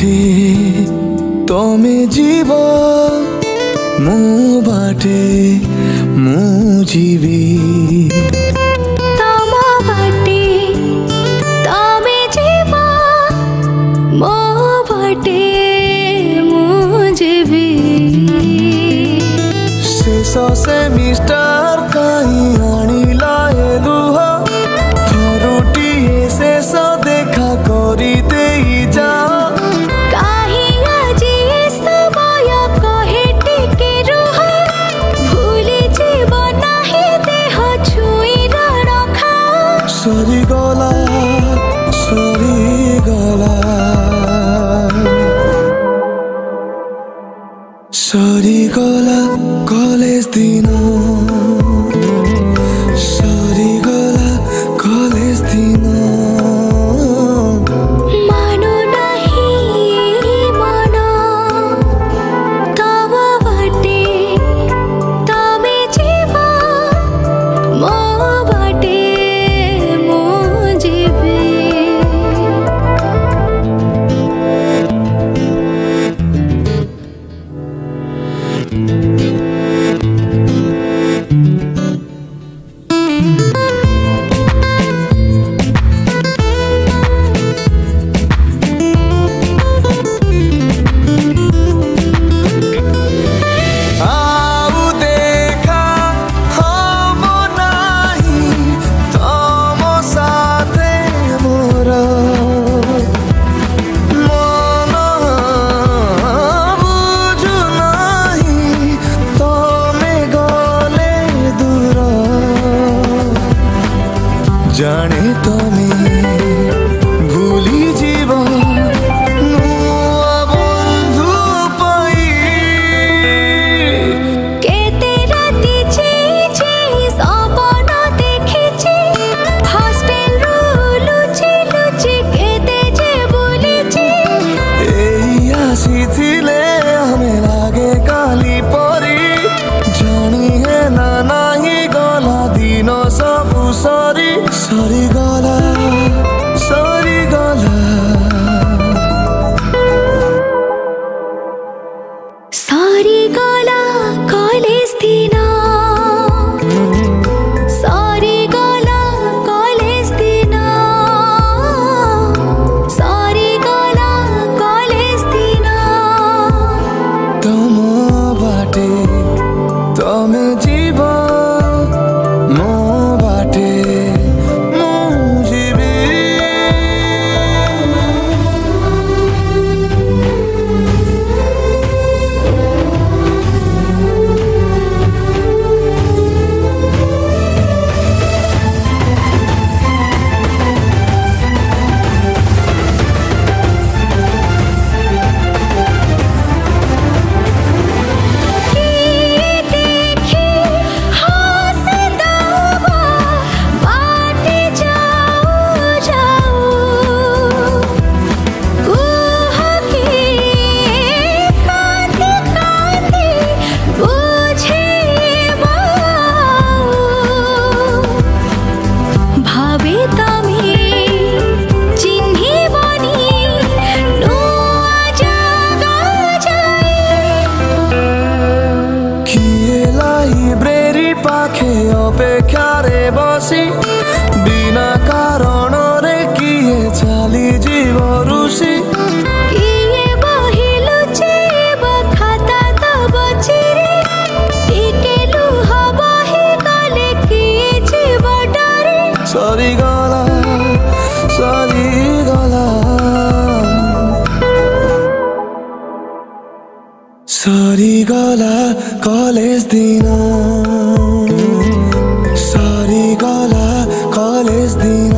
बाटे तमे जीव मो बाटे मु जीवी तम बाटे तमे जीव मो बाटे मु जीवी शेष सेमिस्टर कहीं आनिला लुह थरुटिए शेष देखा करी दे जा सरी गला सरी गला सरी गला कॉलेज दिन सरी गला कॉलेज दिन मानो नहीं मानो तम बाटे तमे जीव मो बाटे जाने तमे भूली जीव बंधु पाई केते राती सपन देखिछि हॉस्टल लुचि लुचि केते जे बोलिछि एई आसीथिले हमें लागे काली परी जानी है ना नाही गला दिन सबु सरी सरी गला सरी गला सरी गला कॉलेज दिन सरी गला कॉलेज दिन सरी गला कॉलेज दिन तम बाटे तमे जीव मो बाटे अपेक्षारे बसी बिना कारण रे किए चली जीव ऋषि किए बही लुचेब खाता तो बचिरे टिके लुह बही गले किए जीव डरे सरी गला सरी गला कॉलेज दिन सरी गला कॉलेज दिन